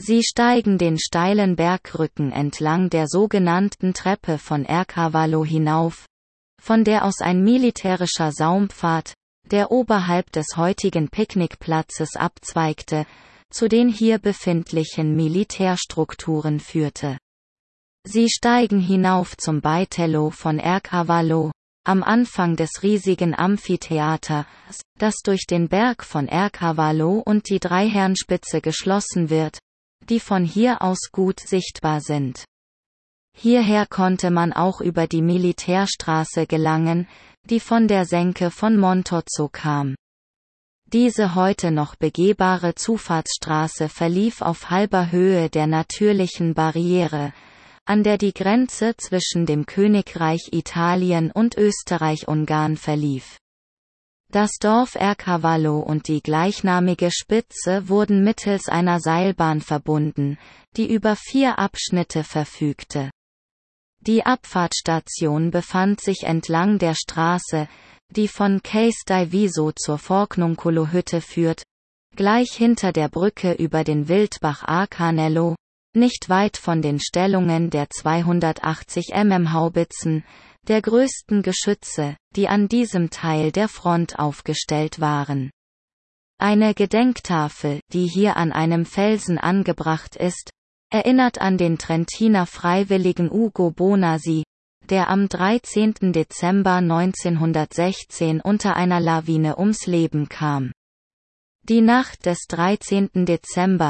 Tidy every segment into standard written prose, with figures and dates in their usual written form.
Sie steigen den steilen Bergrücken entlang der sogenannten Treppe von Erkavalo hinauf, von der aus ein militärischer Saumpfad, der oberhalb des heutigen Picknickplatzes abzweigte, zu den hier befindlichen Militärstrukturen führte. Sie steigen hinauf zum Baitello von Erkavalo, am Anfang des riesigen Amphitheaters, das durch den Berg von Erkavalo und die Dreiherrenspitze geschlossen wird, die von hier aus gut sichtbar sind. Hierher konnte man auch über die Militärstraße gelangen, die von der Senke von Montozzo kam. Diese heute noch begehbare Zufahrtsstraße verlief auf halber Höhe der natürlichen Barriere, an der die Grenze zwischen dem Königreich Italien und Österreich-Ungarn verlief. Das Dorf Erkavalo und die gleichnamige Spitze wurden mittels einer Seilbahn verbunden, die über 4 Abschnitte verfügte. Die Abfahrtsstation befand sich entlang der Straße, die von Case Diviso zur Forcnuncolo-Hütte führt, gleich hinter der Brücke über den Wildbach Arcanello, nicht weit von den Stellungen der 280 mm Haubitzen, der größten Geschütze, die an diesem Teil der Front aufgestellt waren. Eine Gedenktafel, die hier an einem Felsen angebracht ist, erinnert an den Trentiner Freiwilligen Ugo Bonasi, der am 13. Dezember 1916 unter einer Lawine ums Leben kam. Die Nacht des 13. Dezember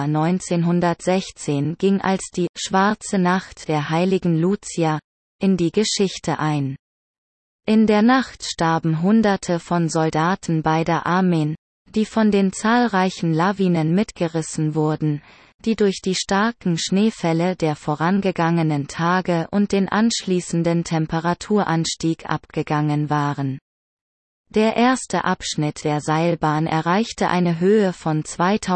1916 ging als die »Schwarze Nacht der heiligen Lucia« in die Geschichte ein. In der Nacht starben Hunderte von Soldaten beider Armeen, die von den zahlreichen Lawinen mitgerissen wurden, die durch die starken Schneefälle der vorangegangenen Tage und den anschließenden Temperaturanstieg abgegangen waren. Der erste Abschnitt der Seilbahn erreichte eine Höhe von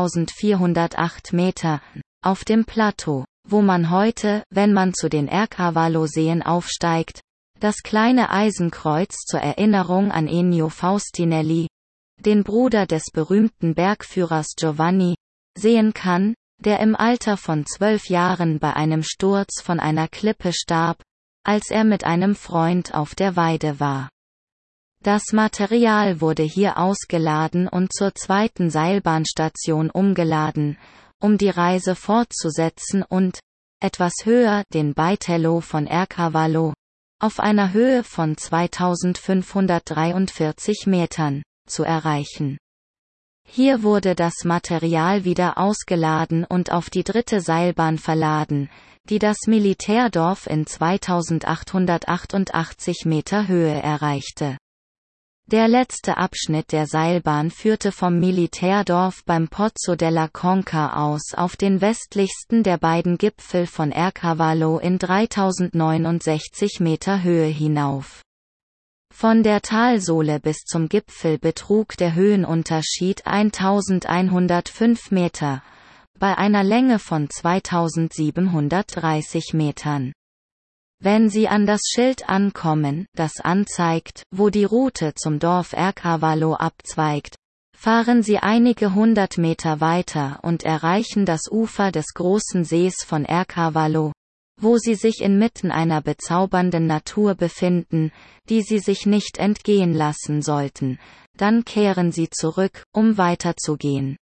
2408 Meter, auf dem Plateau, wo man heute, wenn man zu den Erkavalo-Seen aufsteigt, das kleine Eisenkreuz zur Erinnerung an Ennio Faustinelli, den Bruder des berühmten Bergführers Giovanni, sehen kann, der im Alter von 12 Jahren bei einem Sturz von einer Klippe starb, als er mit einem Freund auf der Weide war. Das Material wurde hier ausgeladen und zur zweiten Seilbahnstation umgeladen, um die Reise fortzusetzen und, etwas höher, den Baitello von Erkavalo, auf einer Höhe von 2543 Metern, zu erreichen. Hier wurde das Material wieder ausgeladen und auf die dritte Seilbahn verladen, die das Militärdorf in 2888 Meter Höhe erreichte. Der letzte Abschnitt der Seilbahn führte vom Militärdorf beim Pozzo della Conca aus auf den westlichsten der beiden Gipfel von Erkavalo in 3069 Meter Höhe hinauf. Von der Talsohle bis zum Gipfel betrug der Höhenunterschied 1105 Meter, bei einer Länge von 2730 Metern. Wenn Sie an das Schild ankommen, das anzeigt, wo die Route zum Dorf Erkavalo abzweigt, fahren Sie einige 100 Meter weiter und erreichen das Ufer des großen Sees von Erkavalo, wo Sie sich inmitten einer bezaubernden Natur befinden, die Sie sich nicht entgehen lassen sollten. Dann kehren Sie zurück, um weiterzugehen.